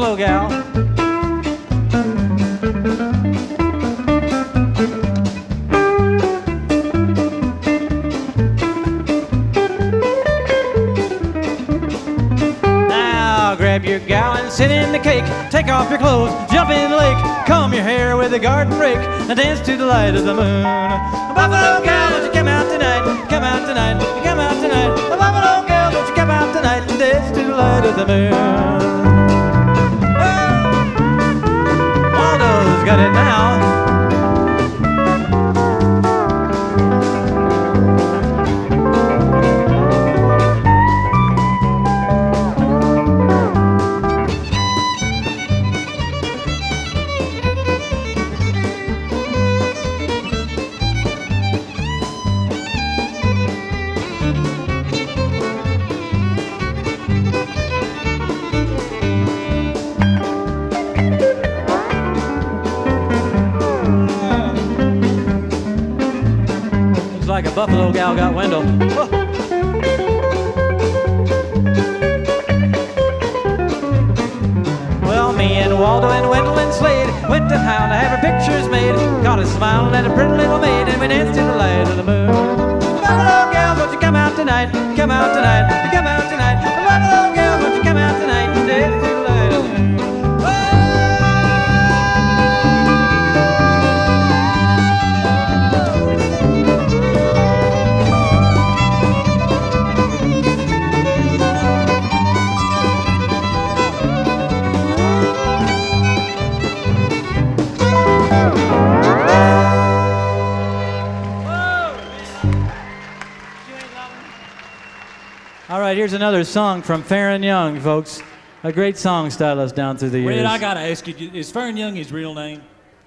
Buffalo gal. Now grab your gal and sit in the cake. Take off your clothes, jump in the lake. Comb your hair with a garden rake and dance to the light of the moon. Buffalo gal, won't you come out tonight? Come out tonight, come out tonight. Buffalo gal, won't you come out tonight and dance to the light of the moon? Waldo's got it now. Like a buffalo gal got Wendell. Oh. Well, me and Waldo and Wendell and Slade went to town to have our pictures made. Got a smile and a pretty little maid, and we danced to the light of the moon. Buffalo gal, won't you come out tonight? Come out tonight, come out tonight. Buffalo gal, won't you come out tonight and dance to the light of the moon? All right, here's another song from Farron Young, folks. A great song stylist down through the years. Red, I gotta ask you, is Farron Young his real name?